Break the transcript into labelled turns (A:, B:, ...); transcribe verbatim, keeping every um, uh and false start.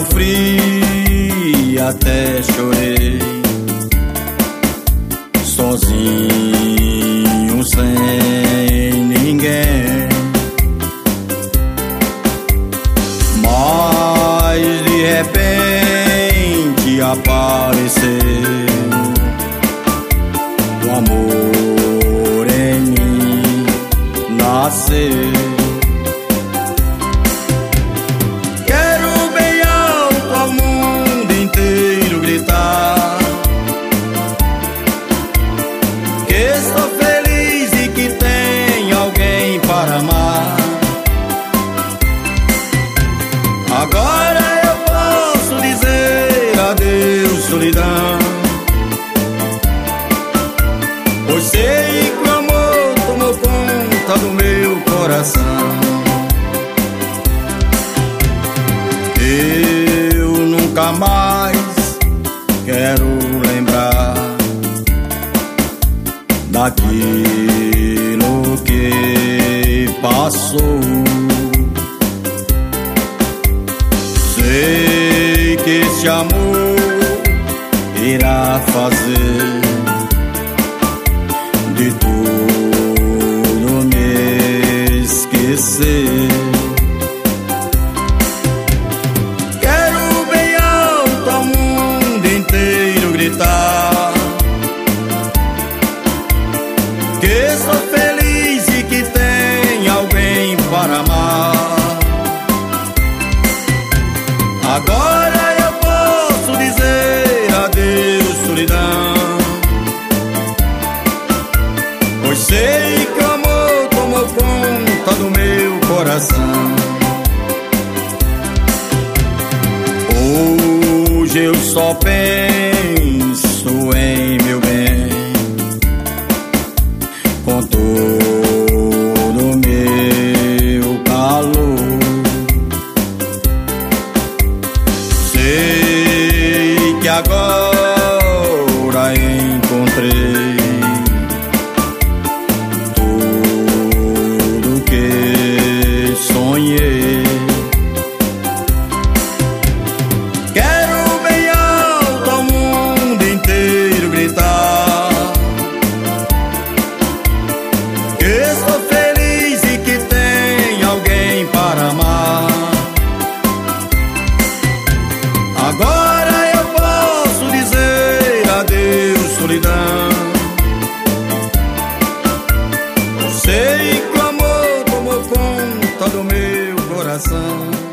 A: sofri, até chorei, sozinho, sem ninguém. Mas de repente apareceu o amor em mim, nasceu.
B: Estou feliz e que tem alguém para amar. Agora eu posso dizer adeus, solidão, pois sei que o amor tomou conta do meu coração.
A: Eu nunca mais quero lembrar daquilo que passou. Sei que esse amor irá fazer de tudo me esquecer.
B: Quero bem alto ao mundo inteiro gritar que estou feliz e que tem alguém para amar. Agora eu posso dizer adeus, solidão, pois sei que o amor tomou conta do meu coração.
A: Hoje eu só penso em meu bem, com todo meu calor. Sei que agora encontrei tudo que sonhei.
B: Quero bem alto ao mundo inteiro gritar que estou feliz e que tem alguém para amar. Agora eu posso dizer adeus, solidão, sei que o amor tomou conta do meu coração.